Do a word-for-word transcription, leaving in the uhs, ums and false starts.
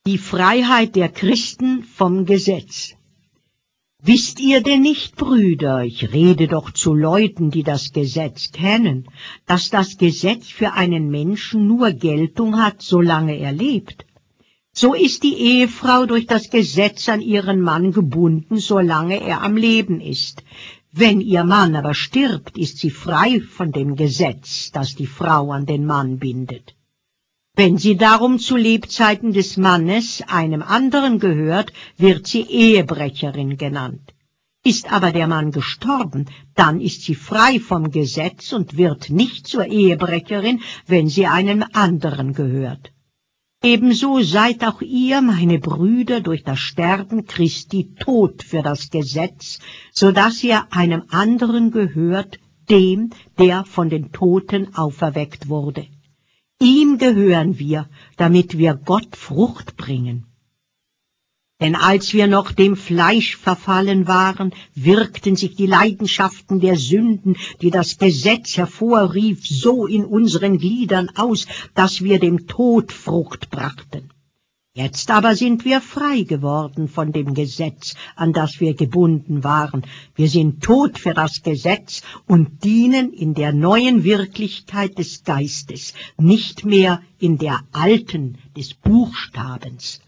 Die Freiheit der Christen vom Gesetz. Wisst ihr denn nicht, Brüder, ich rede doch zu Leuten, die das Gesetz kennen, dass das Gesetz für einen Menschen nur Geltung hat, solange er lebt? So ist die Ehefrau durch das Gesetz an ihren Mann gebunden, solange er am Leben ist. Wenn ihr Mann aber stirbt, ist sie frei von dem Gesetz, das die Frau an den Mann bindet. Wenn sie darum zu Lebzeiten des Mannes einem anderen gehört, wird sie Ehebrecherin genannt. Ist aber der Mann gestorben, dann ist sie frei vom Gesetz und wird nicht zur Ehebrecherin, wenn sie einem anderen gehört. Ebenso seid auch ihr, meine Brüder, durch das Sterben Christi tot für das Gesetz, so dass ihr einem anderen gehört, dem, der von den Toten auferweckt wurde. Ihm gehören wir, damit wir Gott Frucht bringen. Denn als wir noch dem Fleisch verfallen waren, wirkten sich die Leidenschaften der Sünden, die das Gesetz hervorrief, so in unseren Gliedern aus, dass wir dem Tod Frucht brachten. Jetzt aber sind wir frei geworden von dem Gesetz, an das wir gebunden waren. Wir sind tot für das Gesetz und dienen in der neuen Wirklichkeit des Geistes, nicht mehr in der alten des Buchstabens.